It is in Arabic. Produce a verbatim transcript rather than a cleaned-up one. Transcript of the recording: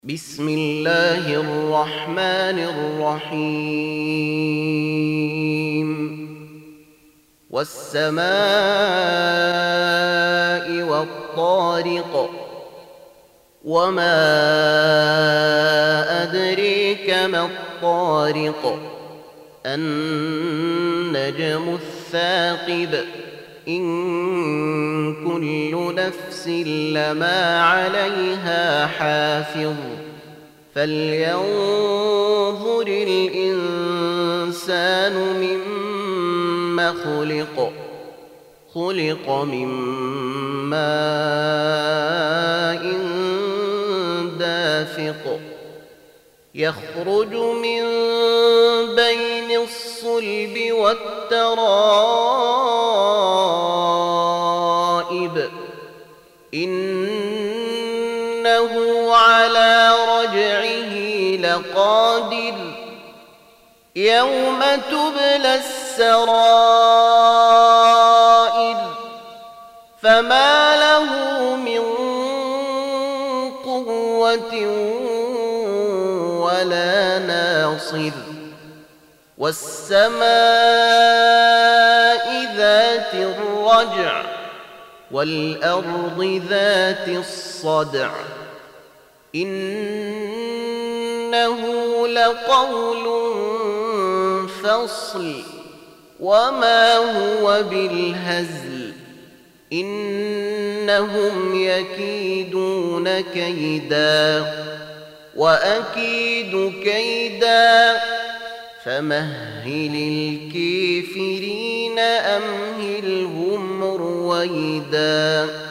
بسم الله الرحمن الرحيم والسماء والطارق وما أدريك ما الطارق النجم الثاقب إن كل نفس لما عليها حافظ فلينظر الإنسان مما خلق خلق من ماء دافق يخرج من بين الصلب والترائب إنه على رجعه لقادر يوم تبلى السرائر فما له من قوة ولا ناصر والسماء ذات الرجع والأرض ذات الصدع إنه لقول فصل وما هو بالهزل إنهم يكيدون كيدا وأكيد كيدا فمهل الكافرين أمهلهم رويدا.